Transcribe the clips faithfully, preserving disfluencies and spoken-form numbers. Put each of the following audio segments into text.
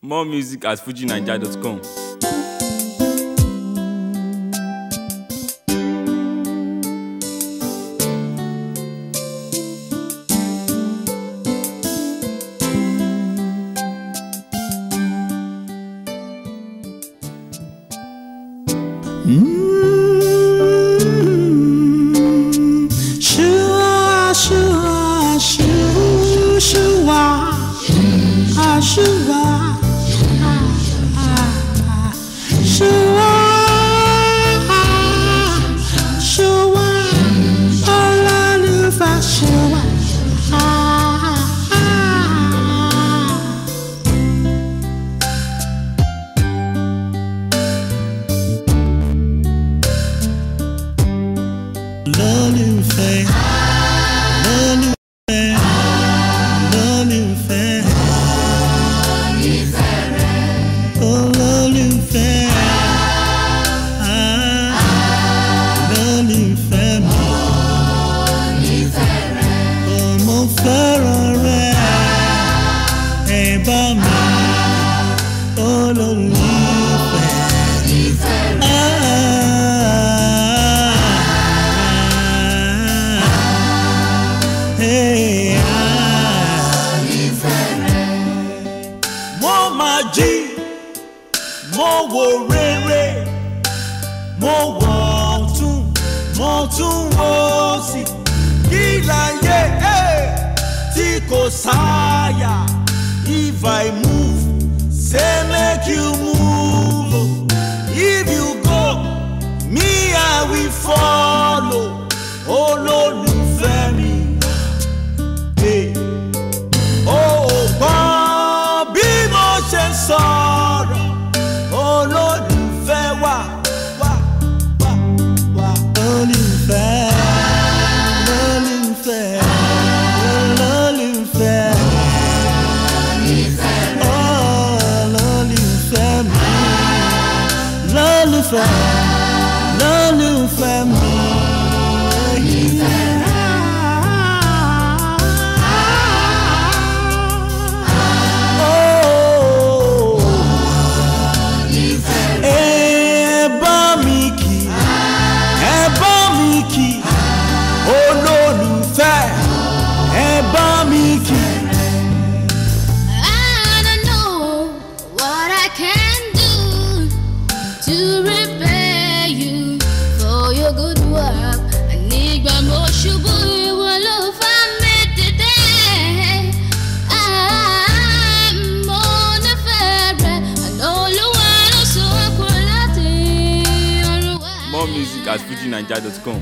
More music at fuji naija dot com. Shua, shua, shua, shua, ah, shua, ah, shua, shua, all I knew for shua, ah, L'Olympique, l'Olympique, l'Olympique, oh l'Olympique, ah, l'Olympique, oh mon frère, eh ben oh l'Olympique, ah. Hey, ah. Mo ma jí, mo wo rere, mo wo ọ̀tún, mo tún wo òsì. Kí láyé eh, tí kò sáyà. If I move, say make you move. If you go, me I will follow. Olólùfẹ́ mi. Oh, gbọ́ bí mo ṣe sọ̀rọ̀, olólùfẹ́ wà, wà, wà, wà. Olólùfẹ́, olólùfẹ́, olólùfẹ́, oh, olólùfẹ́ mi, olólùfẹ́, olólùfẹ́ mi. More music at fuji naija dot com.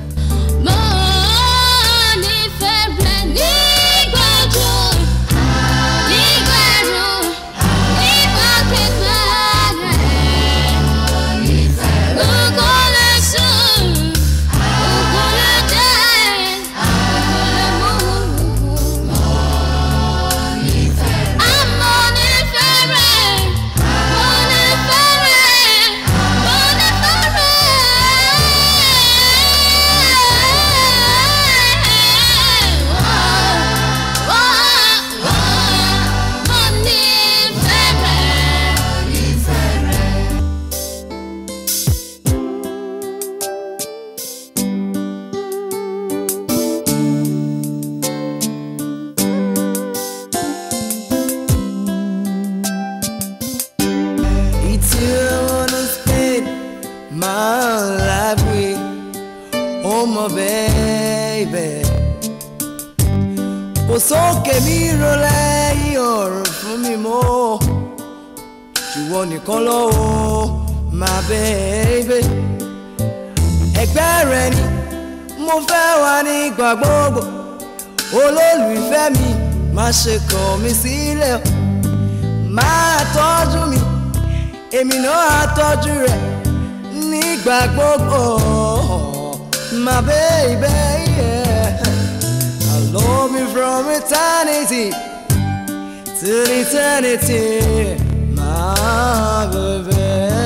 My life with, oh my baby. Kò sókè mi rọlẹ́ ọ̀rọ̀ fún mi mọ́. Ìwọ nìkan lọ́wọ́, my baby. Ẹgbẹ́ rẹ ni mo fẹ́ wà nígbà gbogbo. Olólùfẹ́ mi, má ṣe kọ̀ mí sílẹ̀. Máa tọ́jú mi, èmi náà á tọ́jú rẹ̀. Nígbà gbogbo, my baby, yeah. I love you from eternity to eternity, my baby,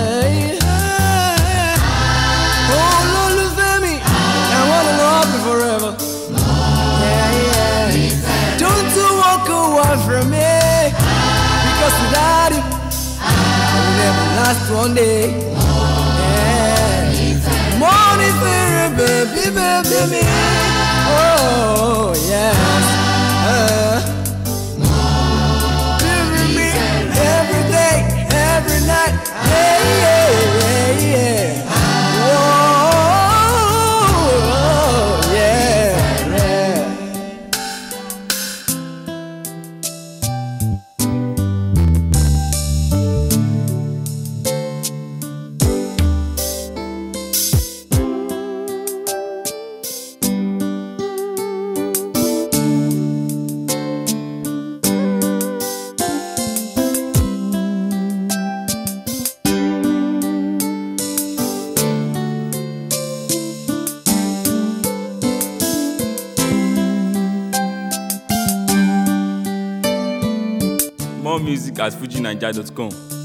yeah. Oh, olólùfẹ́ mi, I wanna love you forever, yeah, yeah. Don't you walk away from me, because without you Sunday. Yeah. Morning fairy, baby, baby, me. Oh, yes. Uh, me every day, every night. Yeah, yeah, yeah, yeah. Whoa, yeah, yeah. More music at fuji naija dot com.